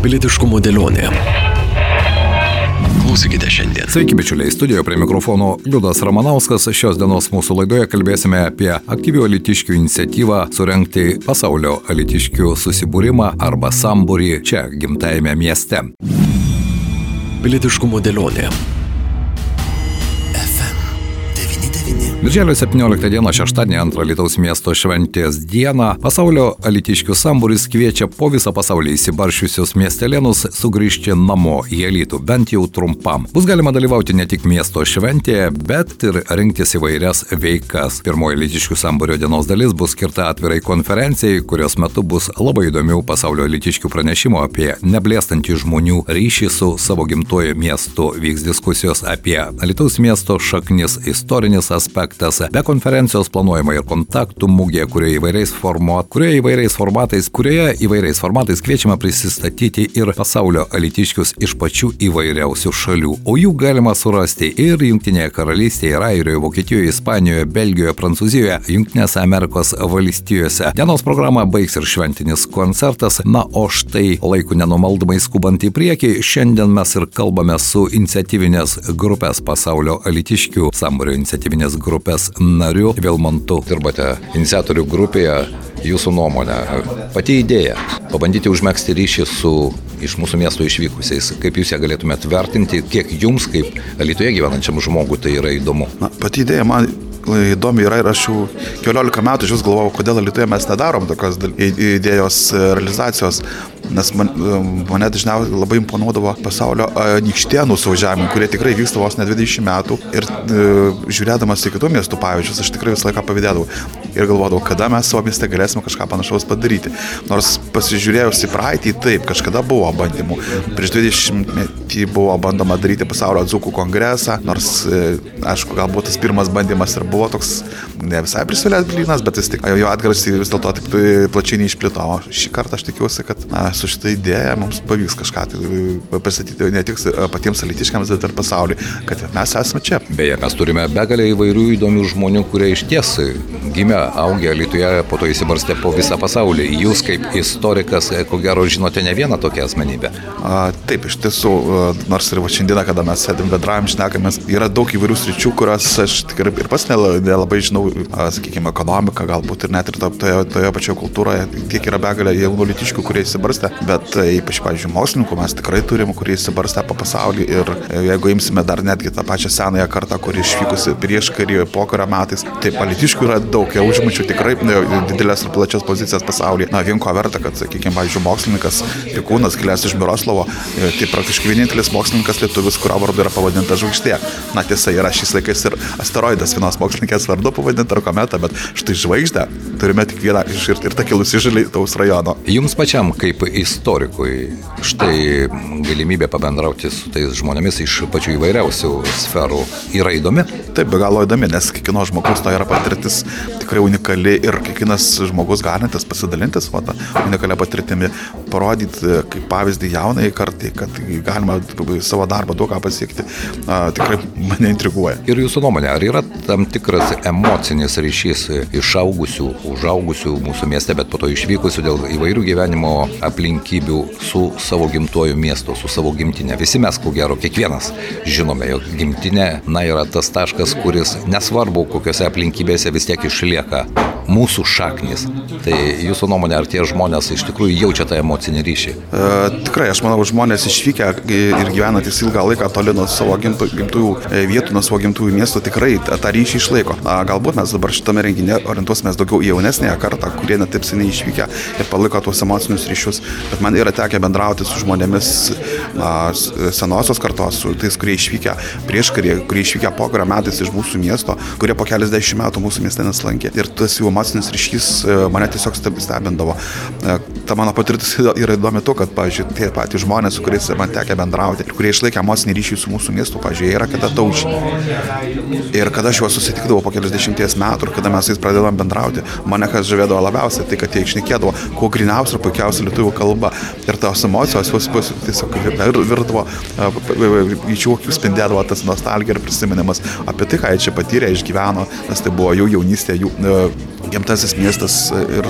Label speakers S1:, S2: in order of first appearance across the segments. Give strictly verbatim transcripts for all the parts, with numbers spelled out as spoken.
S1: Pilietiškumo dėlionė. Klausykite šiandien.
S2: Sveiki bičiuliai, studijoje prie mikrofono Liudas Ramanauskas. Šios dienos mūsų laidoje kalbėsime apie aktyvių alytiškių iniciatyvą surengti pasaulio alytiškių susibūrimą arba sambūrį čia, gimtajame mieste.
S1: Pilietiškumo dėlionė.
S2: Birželio septynioliktą dieną, šeštadienį, antrą Alytaus miesto šventės dieną, pasaulio alytiškių sambūris kviečia po visą pasaulį įsibaršiusius miestelėnus sugrįžti namo į Alytų, bent jau trumpam. Bus galima dalyvauti ne tik miesto šventėje, bet ir rinktis įvairias veikas. Pirmoji alytiškių sambūrio dienos dalis bus skirta atvirai konferencijai, kurios metu bus labai įdomių pasaulio alytiškių pranešimų apie neblėstantį žmonių ryšį su savo gimtuoju miestu. Vyks diskusijos apie Alytaus miesto šaknis, istorinis aspektas. Be konferencijos planuojama ir kontaktų mugė, kurioje įvairiais, format, kurioje įvairiais formatais, kurioje įvairiais formatais kviečiama prisistatyti ir pasaulio alytiškius iš pačių įvairiausių šalių. O jų galima surasti ir Jungtinėje karalystėje, ir Airijoje, Vokietijoje, Ispanijoje, Belgijoje, Prancūzijoje, Jungtinėse Amerikos valstijose. Dienos programą baigs ir šventinis koncertas. Na, o štai laiku nenumaldomai skubant į priekį, šiandien mes ir kalbame su iniciatyvinės grupės pasaulio alytiškių sambūrio iniciatyvinės grupės nariu Vilmantu. Dirbate iniciatorių grupėje, jūsų nuomonė, pati idėja, pabandyti užmegzti ryšį su iš mūsų miesto išvykusiais. Kaip jūs ją galėtumėt vertinti, kiek jums, kaip Alytuje gyvenančiam žmogui, tai yra įdomu?
S3: Na, pati idėja man įdomi yra ir aš jau keliolika metų iš vis galvojau, kodėl Alytuje mes nedarom tokios idėjos realizacijos, nes man, mane dažniausiai labai imponuodavo pasaulio anykštėnų suvažiavimai, kurie tikrai vyksta vos ne dvidešimt metų ir e, žiūrėdamas į kitų miestų pavyzdžius, aš tikrai visą laiką pavydėdavau ir galvodavau, kada mes savo mieste galėsime kažką panašaus padaryti. Nors pasižiūrėjus į praeitį, taip, kažkada buvo bandymų. Prieš dvidešimt metį buvo bandoma daryti pasaulio dzūkų kongresą, nors, e, aišku, galbūt tas pirmas bandymas ir buvo toks ne visai prisvilęs blynas, bet vis tik jo atgarsiai vis dėlto taip plačiai neišplito. O šį kartą aš tikiuosi, kad na, su šitą idėją mums pavyks kažką tai pristatyti ne tik patiems alytiškiams, bet ir pasauliui, kad mes esame čia.
S2: Beje, mes turime begalę įvairių įdomių žmonių, kurie iš ties gimė, augę Alytuje, po to įsibarstė po visą pasaulį. Jūs kaip istorikas, ko gero, žinote ne vieną tokią asmenybę.
S3: A, taip, iš tiesų, nors ir va šiandieną, kada mes sėdim bendraujam, šnekamės, yra daug įvairių sričių, kurias aš tikrai ir pats nelabai žinau, a, sakykime, ekonomiką, galbūt ir net ir toje, toje pačioje kultūroje, tiek yra begalė jaunų alytiškių, kurie įsibarstė, bet ypač, pavyzdžiui, mokslininkų mes tikrai turim, kurie įsibarstė po pasaulį ir jeigu imsime dar netgi tą pačią senąją kartą, kuri išvykusi prieš karį, pokario metais, taip alytiškių yra daug, jie užmačių tikrai didelės ir plačias pozicijas pasaulyje. Na, vien ko verta, kad, sakykime, pavyzdžiui, mokslininkas Pikūnas, kilęs iš Miroslovo, tai praktiškai vienintelis mokslininkas lietuvis, kurio vardu yra pavadinta žvaigždė. Na, tiesa, yra šiais laikais ir asteroidas vienos mokslininkės vardu pavadinta ar kometa, bet štai žvaigždę turime tik vieną iš ir, ir tą kilusi iš Alytaus rajono.
S2: Jums pačiam kaip istorikui štai galimybė pabendrauti su tais žmonėmis iš pačių įvairiausių sferų yra įdomi?
S3: Taip, be galo įdomi, nes kiekvieno žmogus to yra patirtis tikrai unikali ir kiekvienas žmogus galintis pasidalintis va, tą unikalią patirtimį, parodyti kaip pavyzdį jaunai kartai, kad galima savo darbą daug ką pasiekti, a, tikrai mane intriguoja.
S2: Ir jūsų nuomonė, ar yra tam tikras emocinis ryšys išaugusių, užaugusių mūsų mieste, bet po to išvykusių dėl įvairių gyvenimo aplinkybių su savo gimtuoju miestu, su savo gimtinė? Visi mes, ko gero, kiekvienas žinome, jog gimtinė, na, yra tas taškas, kuris nesvarbu, kokiose aplinkybėse vis tiek išlieka mūsų šaknis. Tai jūsų nuomonė, ar tie žmonės iš tikrųjų jaučia tą emocinį ryšį?
S3: E, tikrai, aš manau, žmonės išvykę ir gyvenantys ilgą laiką toli nuo savo gimtų, gimtųjų vietų, nuo savo gimtųjų miestų, tikrai tą ryšį išlaiko. A, galbūt mes dabar šitame renginė orientuosimės daugiau į jaunesnėje kartą, kurie net taip seniai išvykę ir palaiko tuos emocinius ryšius, bet man yra tekę bendrauti su žmonėmis a, senosios kartos, su tais, kurie išvykę prieš karį, kurie išvykę pokario metais iš mūsų miesto, kurie po keliasdešimt metų mūsų mieste nesilankė. Ir tas jų emocinis ryšys mane tiesiog stebindavo. Ta mano patirtis yra įdomi to, kad, pavyzdžiui, tie patys žmonės, su kuriais man tekę bendrauti ir kurie išlaikė emocinį ryšį su mūsų miestu, pavyzdžiui, yra kada taučiai. Ir kada aš juos susitikdavau po keliasdešimties metų ir kada mes jais pradedam bendrauti, mane kas žavėdavo labiausiai, tai kad jie išnekėdavo kuo griniausia ir puikiausia lietuvių kalba. Ir tos emocijos juos tiesiog virdavo, jų akių spindėdavo tas nostalgija ir prisiminimas apie tai, ką jie čia patyrė, išgyveno, nes tai buvo jų jaunystė, jų gimtasis miestas ir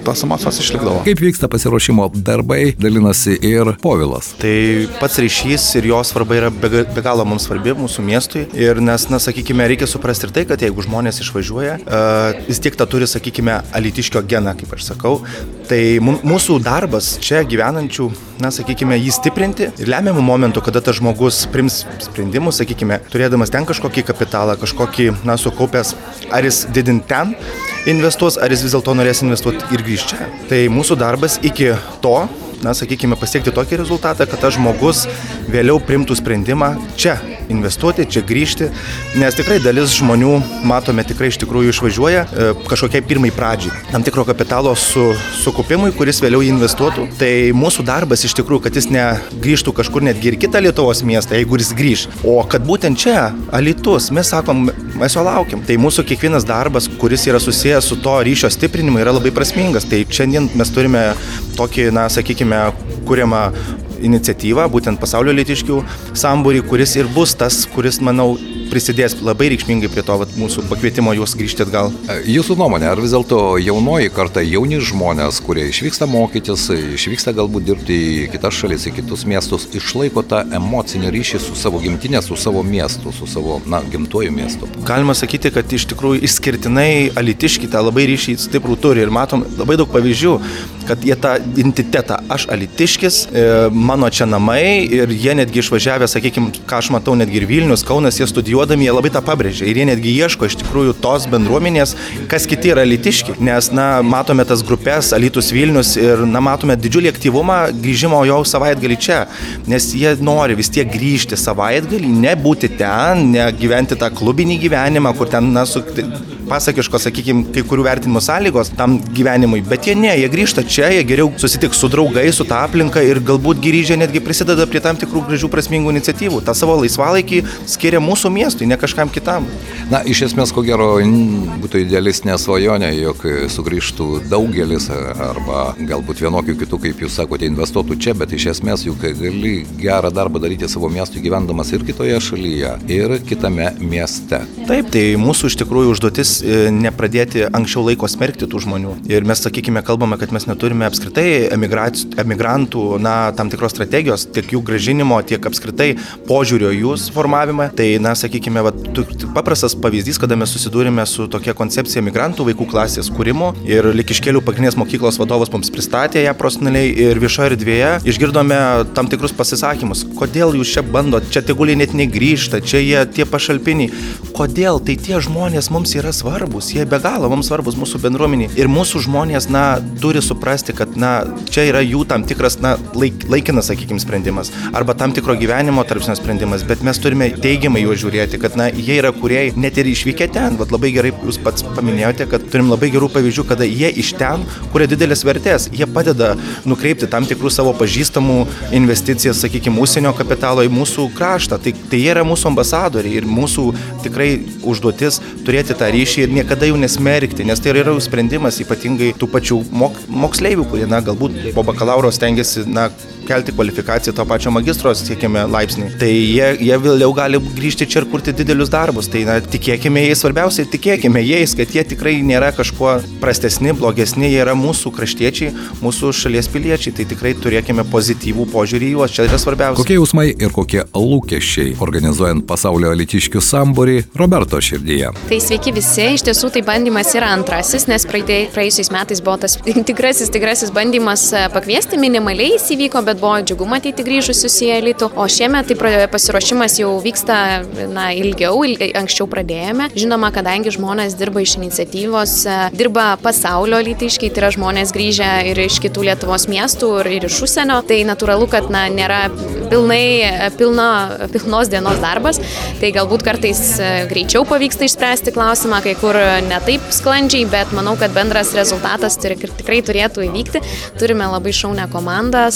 S3: tos emocijos išlikdavo.
S2: Kaip vyksta pasiruošimo darbai, dalinasi ir Povilas.
S1: Tai pats ryšys ir jo svarba yra be, be galo mums svarbi mūsų miestui. Ir nes, na, sakykime, reikia suprasti ir tai, kad jeigu žmonės išvažiuoja, uh, vis tiek tą turi, sakykime, alytiškio geną, kaip aš sakau. Tai mūsų darbas čia gyvenančių, na, sakykime, jį stiprinti ir lemiamų momentų, kada tas žmogus prims sprendimus, sakykime, turėdamas ten kažkokį kapitalą, kažkokį, na, sukaupęs, ar jis didint ten investuos, ar jis vis dėlto norės investuoti ir grįžti čia. Tai mūsų darbas iki to, na, sakykime, pasiekti tokį rezultatą, kad tas žmogus vėliau primtų sprendimą čia investuoti, čia grįžti, nes tikrai dalis žmonių, matome, tikrai iš tikrųjų išvažiuoja e, kažkokiai pirmai pradžiai, tam tikro kapitalo su, sukaupimui, kuris vėliau jį investuotų. Tai mūsų darbas iš tikrųjų, kad jis negrįžtų kažkur netgi ir kitą Lietuvos miestą, jeigu jis grįž, o kad būtent čia, Alytus, mes sakom, mes jo laukiam. Tai mūsų kiekvienas darbas, kuris yra susijęs su to ryšio stiprinimu, yra labai prasmingas. Tai šiandien mes turime tokį, na, sakykime, kuriamą iniciatyvą, būtent pasaulio alytiškių sambūrį, kuris ir bus tas, kuris, manau, prisidės labai reikšmingai prie to vat, mūsų pakvietimo jūs grįžti atgal.
S2: Jūsų nuomonė, ar vis dėlto jaunoji karta, jauni žmonės, kurie išvyksta mokytis, išvyksta galbūt dirbti į kitas šalis, į kitus miestus, išlaiko tą emocinį ryšį su savo gimtinė, su savo miestu, su savo, na, gimtuoju miestu? Galima
S1: sakyti, kad iš tikrųjų išskirtinai alytiški tą labai ryšį stiprų turi ir matom labai daug pavyzdžių, kad jie tą identitetą, aš alytiškis, mano čia namai ir jie netgi išvažiavę, sakykime, ką aš matau, netgi ir Vilnius, Kaunas, jie studijuodami, jie labai tą pabrėžia ir jie netgi ieško iš tikrųjų tos bendruomenės, kas kiti yra alytiški, nes, na, matome tas grupės Alytus Vilnius ir, na, matome didžiulį aktyvumą grįžimo jau savaitgalį čia, nes jie nori vis tiek grįžti savaitgalį, nebūti ten, ne gyventi tą klubinį gyvenimą, kur ten, na, su pasakiško, sakykime, kai kurių vertinimo sąlygos tam gyvenimui, bet jie ne, jie grįžta čia, jie geriau susitiks su draugais, su tą aplinką ir galbūt grįžę netgi prisideda prie tam tikrų gražių prasmingų iniciatyvų. Ta savo laisvalaikį skiria mūsų miestui, ne kažkam kitam.
S2: Na, iš esmės, ko gero, būtų idealistinė svajonė, jog sugrįžtų daugelis arba galbūt vienokių kitų, kaip jūs sakote, investuotų čia, bet iš esmės juk gali gerą darbą daryti savo miestui gyvendamas ir kitoje šalyje, ir kitame mieste.
S1: Taip, tai mūsų iš tikrųjų užduotis nepradėti anksčiau laiko smerkti tų žmonių. Ir mes, sakykime, kalbame, kad mes neturime apskritai emigrantų, na, tam tikros strategijos, tiek jų gražinimo, tiek apskritai požiūrio jų formavimą. Tai, na, sakykime, va, paprastas pavyzdys, kada mes susidūrėme su tokia koncepcija emigrantų vaikų klasės kūrimo ir Likiškėlių pagrindinės mokyklos vadovas mums pristatė ją profesionaliai ir viešoje erdvėje išgirdome tam tikrus pasisakymus. Kodėl jūs čia bandot, čia teguliai net negrįžta, čia jie tie pašalpiniai. Kodėl? Tai tie žmonės mums yra svarbus, jie be galo mums svarbus mūsų bendruomeniai. Ir mūsų žmonės, na, turi suprasti, kad, na, čia yra jų tam tikras, na, laik, laikinas, sakykime, sprendimas. Arba tam tikro gyvenimo tarpsnio sprendimas, bet mes turime teigiamai juos žiūrėti, kad, na, jie yra kūrėjai net ir išvykę ten. Vat labai gerai jūs pats paminėjote, kad turim labai gerų pavyzdžių, kada jie iš ten kuria didelės vertės. Jie padeda nukreipti tam tikrų savo pažįstamų investicijas, sakykime, užsienio kapitalo į mūsų kraštą. Tai, tai jie yra mūsų ambasadoriai ir mūsų tikrai užduotis turėti tą ryšį ir niekada jų nesmerkti, nes tai yra jų sprendimas, ypatingai tų pačių mok, moksleivių, kurie, na, galbūt po bakalauro stengiasi, na, kelti kvalifikaciją to pačio magistro, siekime, laipsnį. Tai jie, jie vėliau gali grįžti čia ir kurti didelius darbus. Tai, na, tikėkime jais, svarbiausiai tikėkime jais, kad jie tikrai nėra kažkuo prastesni, blogesni, jie yra mūsų kraštiečiai, mūsų šalies piliečiai. Tai tikrai turėkime pozityvų požiūrį į juos, čia yra svarbiausia.
S2: Kokie jausmai ir kokie lūkesčiai organizuojant pasaulio alytiškių sambūrį Roberto širdyje?
S4: Tai sveiki visi, iš tiesų tai bandymas yra antrasis, nes praėjusiais metais buvo tas tikrasis, tikrasis bandymas pakviesti, minimaliai jis įvyko, bet buvo džiugu matyti grįžusius į Alytų, o šiemet tai pasiruošimas jau vyksta, na, ilgiau, ilgiau, anksčiau pradėjome. Žinoma, kadangi žmonės dirba iš iniciatyvos, dirba pasaulio alytiškiai, tai yra žmonės grįžę ir iš kitų Lietuvos miestų ir, ir iš užsienio, tai natūralu, kad, na, nėra pilnai, pilna, pilnos dienos darbas, tai galbūt kartais greičiau pavyksta išspręsti klausimą, kai kur ne taip sklandžiai, bet manau, kad bendras rezultatas tikrai turėtų įvykti. Turime labai šaunią komandą, su kuria susitikti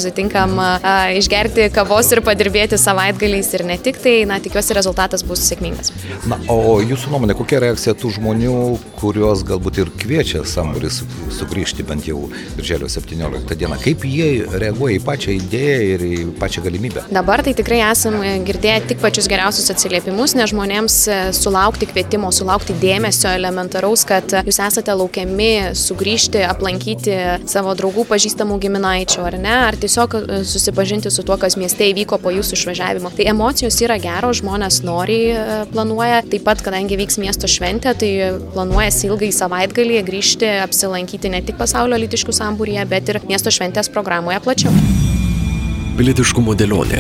S4: susitinkam a, išgerti kavos ir padirbėti savaitgaliais ir ne tik tai, na, tikiuosi rezultatas bus sėkmingas.
S2: Na, o jūsų nuomonė, kokia reakcija tų žmonių, kuriuos galbūt ir kviečia samburis sugrįžti bent jau birželio septynioliktą dieną? Kaip jie reaguoja į pačią idėją ir į pačią galimybę?
S4: Dabar tai tikrai esame girdėję tik pačius geriausius atsiliepimus, nes žmonėms sulaukti kvietimo, sulaukti dėmesio elementaraus, kad jūs esate laukiami sugrįžti, aplankyti savo draugų, pažįstamų giminaičių, ar ne, ar tiesiog susipažinti su tuo, kas mieste įvyko po jūsų išvažiavimo. Tai emocijos yra geros, žmonės noriai planuoja, taip pat, kadangi vyks miesto šventė, tai planuojasi ilgai savaitgalį grįžti, apsilankyti ne tik pasaulio alytiškių sambūryje, bet ir miesto šventės programoje plačiau.
S5: Pilietiškumo dėlionė.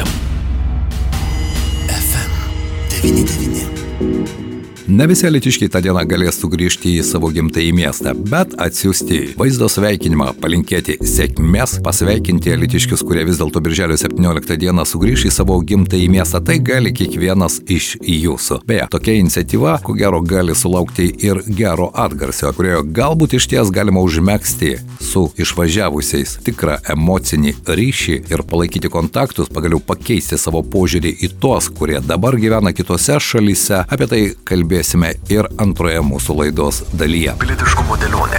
S5: F M devyni devyni.
S2: Ne visi alytiškiai tą dieną galės sugrįžti į savo gimtąjį miestą, bet atsiųsti vaizdo sveikinimą, palinkėti sėkmės, pasveikinti alytiškius, kurie vis dėlto birželio septynioliktą dieną sugrįš į savo gimtąjį miestą, tai gali kiekvienas iš jūsų. Beje, tokia iniciatyva, ko gero, gali sulaukti ir gero atgarsio, kurioje galbūt iš ties galima užmegzti su išvažiavusiais tikrą emocinį ryšį ir palaikyti kontaktus, pagaliau pakeisti savo požiūrį į tuos, kurie dabar gyvena kitose šalyse. Apie tai kalbėsime ir antroje mūsų laidos dalyje.
S5: Pilietiškumo dėlionė.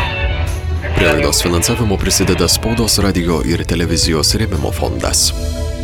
S5: Prie laidos finansavimo prisideda Spaudos, radio ir televizijos rėmimo fondas.